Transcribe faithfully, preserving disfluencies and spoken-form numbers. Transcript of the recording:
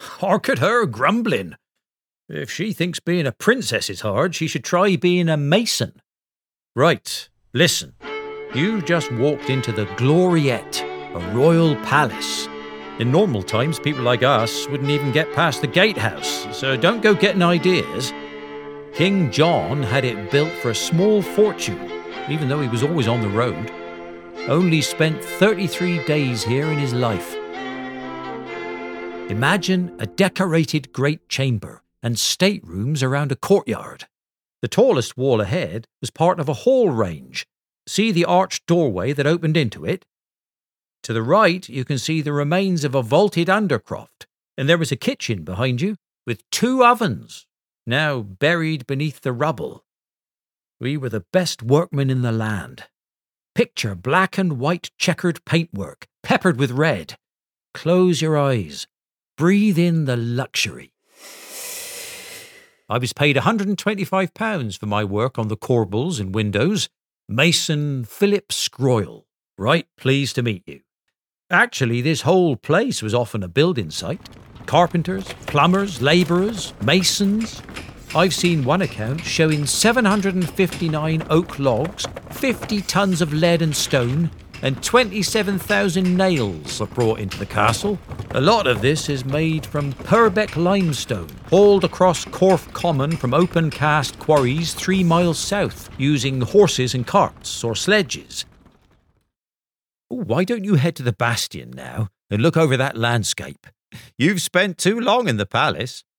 Hark at her grumbling. If she thinks being a princess is hard, she should try being a mason. Right, listen. You just walked into the Gloriette, a royal palace. In normal times, people like us wouldn't even get past the gatehouse, so don't go getting ideas. King John had it built for a small fortune, even though he was always on the road. Only spent thirty-three days here in his life. Imagine a decorated great chamber and staterooms around a courtyard. The tallest wall ahead was part of a hall range. See the arched doorway that opened into it? To the right, you can see the remains of a vaulted undercroft, and there was a kitchen behind you with two ovens, now buried beneath the rubble. We were the best workmen in the land. Picture black and white checkered paintwork, peppered with red. Close your eyes. Breathe in the luxury. I was paid one hundred twenty-five pounds for my work on the corbels and windows. Mason Philip Scroyle. Right pleased to meet you. Actually, this whole place was often a building site. Carpenters, plumbers, labourers, masons. I've seen one account showing seven hundred fifty-nine oak logs, fifty tons of lead and stone, and twenty-seven thousand nails were brought into the castle. A lot of this is made from Purbeck limestone, hauled across Corfe Common from open cast quarries three miles south, using horses and carts or sledges. Why don't you head to the bastion now and look over that landscape? You've spent too long in the palace.